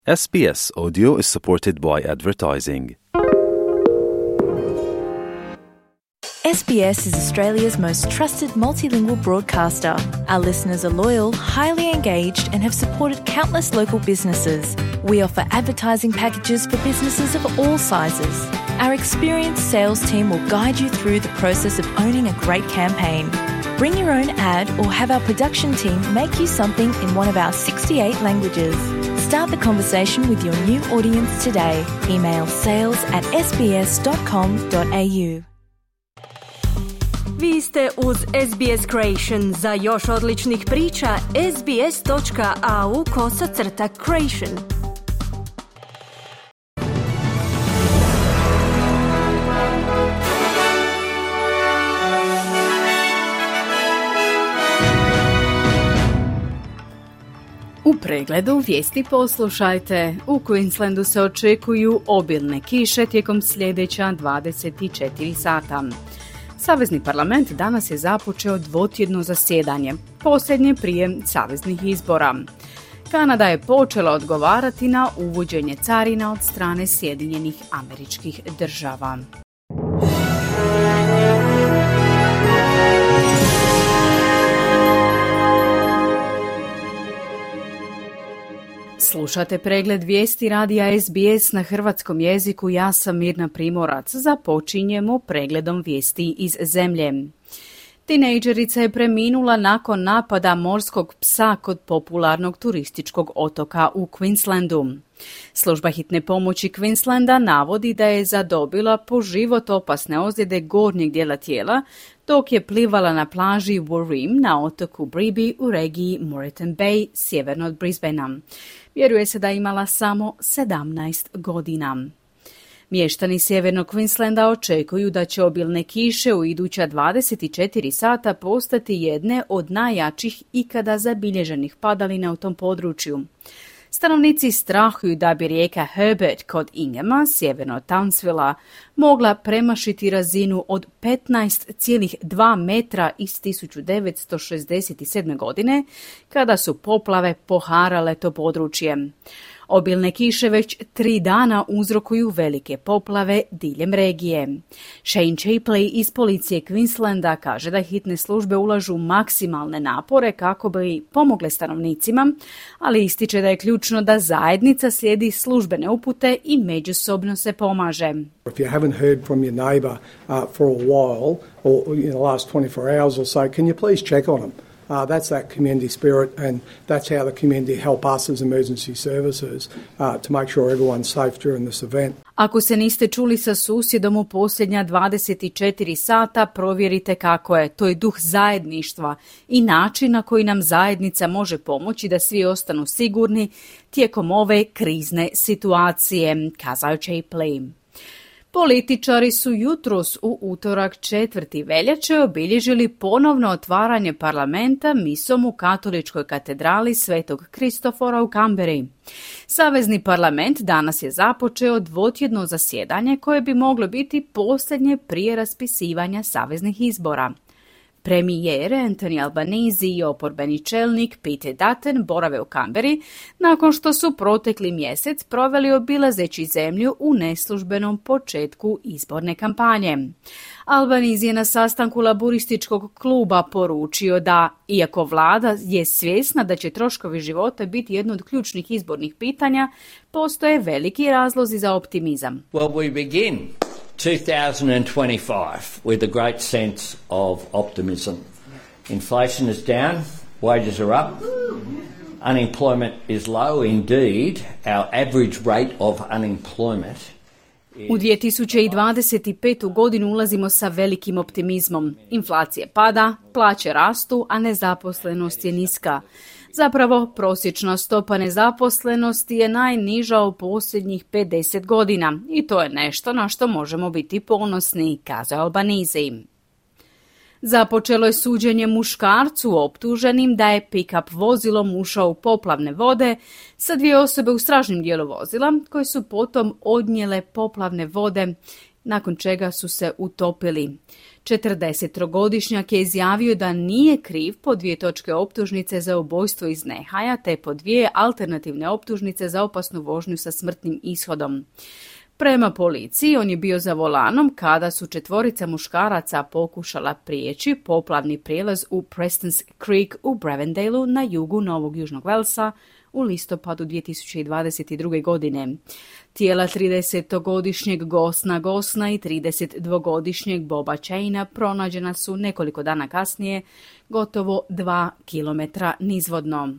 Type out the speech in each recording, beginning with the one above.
SBS Audio is supported by advertising. SBS is Australia's most trusted multilingual broadcaster. Our listeners are loyal, highly engaged, and have supported countless local businesses. We offer advertising packages for businesses of all sizes. Our experienced sales team will guide you through the process of owning a great campaign. Bring your own ad or have our production team make you something in one of our 68 languages. Start the conversation with your new audience today. Email sales@sbs.com.au. Vi ste uz SBS Creation. Za još odličnih priča, sbs.au/creation. U pregledu vijesti poslušajte. U Queenslandu se očekuju obilne kiše tijekom sljedeća 24 sata. Savezni parlament danas je započeo dvotjedno zasjedanje, posljednje prije saveznih izbora. Kanada je počela odgovarati na uvođenje carina od strane Sjedinjenih Američkih Država. Slušate pregled vijesti radija SBS na hrvatskom jeziku. Ja sam Mirna Primorac. Započinjemo pregledom vijesti iz zemlje. Tinejdžerica je preminula nakon napada morskog psa kod popularnog turističkog otoka u Queenslandu. Služba hitne pomoći Queenslanda navodi da je zadobila po život opasne ozljede gornjeg dijela tijela dok je plivala na plaži Wooreen na otoku Bribie u regiji Moreton Bay, sjeverno od Brisbanea. Vjeruje se da je imala samo 17 godina. Mještani sjevernog Queenslanda očekuju da će obilne kiše u iduća 24 sata postati jedne od najjačih ikada zabilježenih padalina u tom području. Stanovnici strahuju da bi rijeka Herbert kod Ingema, sjeverno od Townsvilla, mogla premašiti razinu od 15,2 metra iz 1967. godine, kada su poplave poharale to područje. Obilne kiše već 3 dana uzrokuju velike poplave diljem regije. Shane Chapley iz policije Queenslanda kaže da hitne službe ulažu maksimalne napore kako bi pomogle stanovnicima, ali ističe da je ključno da zajednica slijedi službene upute i međusobno se pomaže. If you haven't heard from your neighbour for a while, or in the last 24 hours or so, can you please check on them? That's that community spirit, and that's how the community help us as emergency services to make sure everyone's safe during this event. Ako se niste čuli sa susjedom u posljednja 24 sata, provjerite kako je. To je duh zajedništva i način na koji nam zajednica može pomoći da svi ostanu sigurni tijekom ove krizne situacije, kazao Chapley. Političari su jutros u utorak 4. veljače obilježili ponovno otvaranje parlamenta misom u katoličkoj katedrali Svetog Kristofora u Canberri. Savezni parlament danas je započeo dvotjedno zasjedanje koje bi moglo biti posljednje prije raspisivanja saveznih izbora. Premijer Anthony Albanese i oporbeni čelnik Peter Dutton borave u Canberri nakon što su protekli mjesec proveli obilazeći zemlju u neslužbenom početku izborne kampanje. Albanese je na sastanku laburističkog kluba poručio da, iako vlada je svjesna da će troškovi života biti jedno od ključnih izbornih pitanja, postoje veliki razlozi za optimizam. Well, we begin 2025 with a great sense of optimism. Inflation is down, wages are up, unemployment is low. Indeed, our average rate of unemployment. U 2025. godinu ulazimo sa velikim optimizmom. Inflacija pada, plaće rastu, a nezaposlenost je niska. Zapravo, prosječna stopa nezaposlenosti je najniža u posljednjih 50 godina i to je nešto na što možemo biti ponosni, kazao Albanese. Započelo je suđenje muškarcu optuženim da je pick-up vozilom ušao u poplavne vode sa 2 osobe u stražnjem dijelu vozila koje su potom odnijele poplavne vode nakon čega su se utopili. 43-godišnjak je izjavio da nije kriv po 2 točke optužnice za ubojstvo iz nehaja te po 2 alternativne optužnice za opasnu vožnju sa smrtnim ishodom. Prema policiji, on je bio za volanom kada su 4 muškaraca pokušala prijeći poplavni prijelaz u Preston's Creek u Brevendaleu na jugu Novog Južnog Velsa u listopadu 2022. godine. Tijela 30-godišnjeg Gosna i 32-godišnjeg Boba Chaina pronađena su nekoliko dana kasnije, gotovo 2 kilometra nizvodno.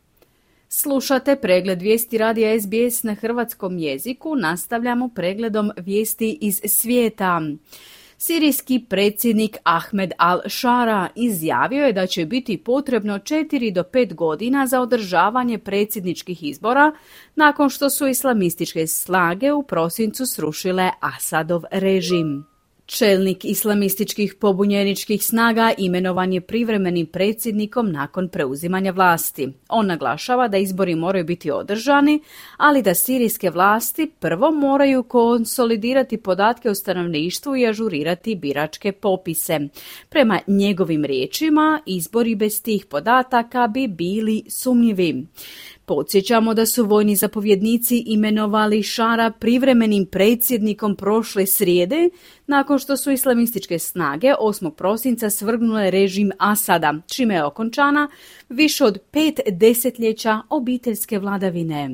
Slušate pregled vijesti radija SBS na hrvatskom jeziku. Nastavljamo pregledom vijesti iz svijeta. Sirijski predsjednik Ahmed al-Shara izjavio je da će biti potrebno 4 do 5 godina za održavanje predsjedničkih izbora nakon što su islamističke snage u prosincu srušile Asadov režim. Čelnik islamističkih pobunjeničkih snaga imenovan je privremenim predsjednikom nakon preuzimanja vlasti. On naglašava da izbori moraju biti održani, ali da sirijske vlasti prvo moraju konsolidirati podatke o stanovništvu i ažurirati biračke popise. Prema njegovim riječima, izbori bez tih podataka bi bili sumnjivi. Podsjećamo da su vojni zapovjednici imenovali Shara privremenim predsjednikom prošle srijede nakon što su islamističke snage 8. prosinca svrgnule režim Asada, čime je okončana više od 5 desetljeća obiteljske vladavine.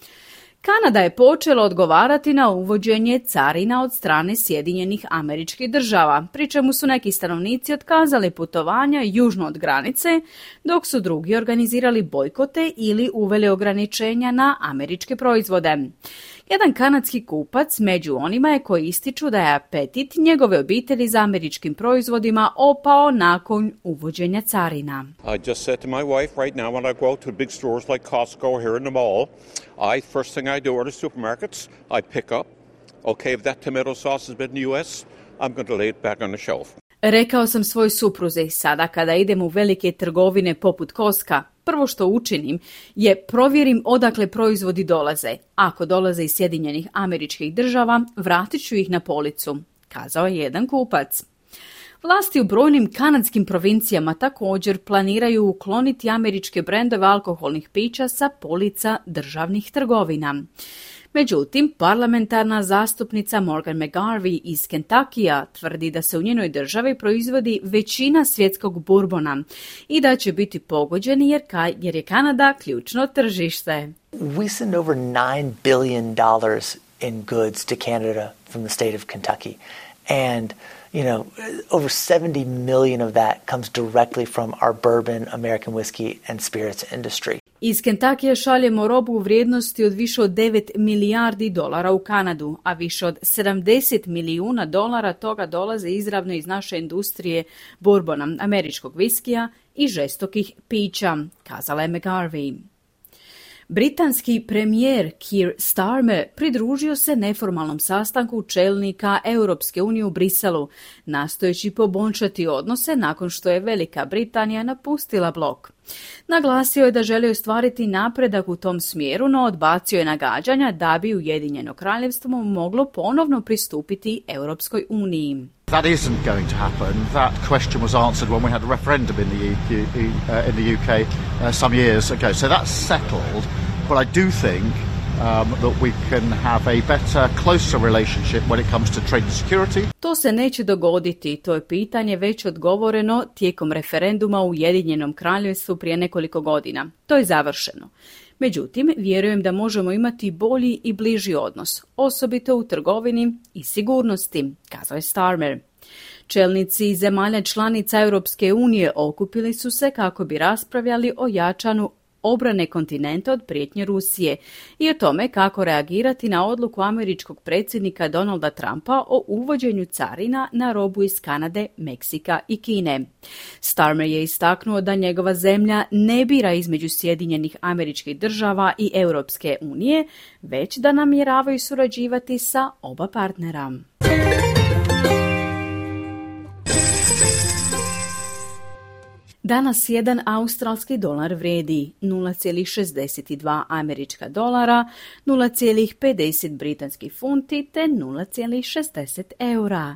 Kanada je počela odgovarati na uvođenje carina od strane Sjedinjenih Američkih Država, pri čemu su neki stanovnici otkazali putovanja južno od granice, dok su drugi organizirali bojkote ili uveli ograničenja na američke proizvode. Jedan kanadski kupac među onima je koji ističu da je apetit njegove obitelji za američkim proizvodima opao nakon uvođenja carina. I just said to my wife right now when I go out to big stores like Costco here in the mall, first thing I do are the supermarkets, I pick up, okay, if that tomato sauce has been in the US, I'm going to lay it back on the shelf. Rekao sam svoj supruzi, sada kada idem u velike trgovine poput Costca, prvo što učinim je provjerim odakle proizvodi dolaze. Ako dolaze iz Sjedinjenih Američkih Država, vratit ću ih na policu, kazao je jedan kupac. Vlasti u brojnim kanadskim provincijama također planiraju ukloniti američke brendove alkoholnih pića sa polica državnih trgovina. Međutim, parlamentarna zastupnica Morgan McGarvey iz Kentuckya tvrdi da se u njenoj državi proizvodi većina svjetskog bourbona i da će biti pogođeni jer je Kanada ključno tržište. We send over $9 billion in goods to Canada from the state of Kentucky. And over 70 million of that comes directly from our bourbon, American whiskey and spirits industry. Iz Kentuckya šaljemo robu u vrijednosti od više od $9 milijardi u Kanadu, a više od $70 milijuna toga dolaze izravno iz naše industrije bourbona, američkog viskija i žestokih pića, kazala je McGarvey. Britanski premijer Keir Starmer pridružio se neformalnom sastanku čelnika Europske unije u Briselu, nastojeći poboljšati odnose nakon što je Velika Britanija napustila blok. Naglasio je da želi ostvariti napredak u tom smjeru, no odbacio je nagađanja da bi Ujedinjeno kraljevstvo moglo ponovno pristupiti Europskoj uniji. That isn't going to happen. That question was answered when we had a referendum in the UK some years ago. So that's settled. But I do think that we can have a better, closer relationship when it comes to trade and security. To se neće dogoditi. To je pitanje već odgovoreno tijekom referenduma u Ujedinjenom kraljevstvu prije nekoliko godina. To je završeno. Međutim, vjerujem da možemo imati bolji i bliži odnos, osobito u trgovini i sigurnosti, kazao je Starmer. Čelnici zemalja članica Europske unije okupili su se kako bi raspravljali o jačanju obrane kontinenta od prijetnje Rusije i o tome kako reagirati na odluku američkog predsjednika Donalda Trumpa o uvođenju carina na robu iz Kanade, Meksika i Kine. Starmer je istaknuo da njegova zemlja ne bira između Sjedinjenih Američkih Država i Europske unije, već da namjeravaju surađivati sa oba partnera. Danas jedan australski dolar vrijedi 0,62 američka dolara, 0,50 britanskih funti te 0,60 eura.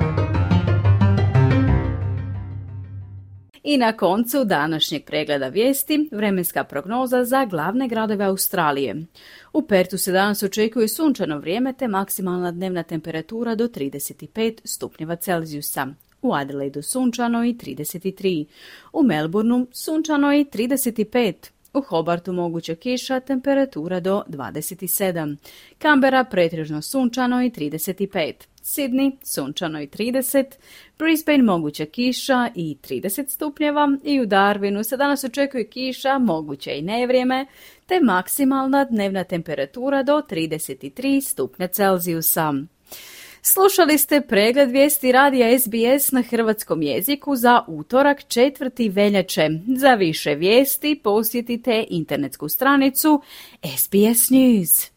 I na koncu današnjeg pregleda vijesti vremenska prognoza za glavne gradove Australije. U Pertu se danas očekuje sunčano vrijeme te maksimalna dnevna temperatura do 35 stupnjeva Celzijusa. U Adelaidu sunčano i 33. U Melbourneu sunčano i 35. U Hobartu moguća kiša, temperatura do 27. Canberra pretežno sunčano i 35. Sydney sunčano i 30. Brisbane moguća kiša i 30 stupnjeva. I u Darwinu se danas očekuje kiša, moguće i nevrijeme, te maksimalna dnevna temperatura do 33 stupnja Celzijusa. Slušali ste pregled vijesti radija SBS na hrvatskom jeziku za utorak 4. veljače. Za više vijesti posjetite internetsku stranicu SBS News.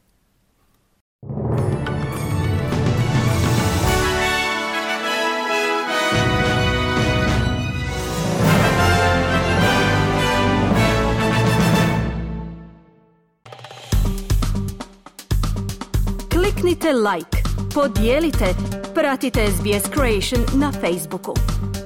Kliknite like, podijelite, pratite SBS Creation na Facebooku.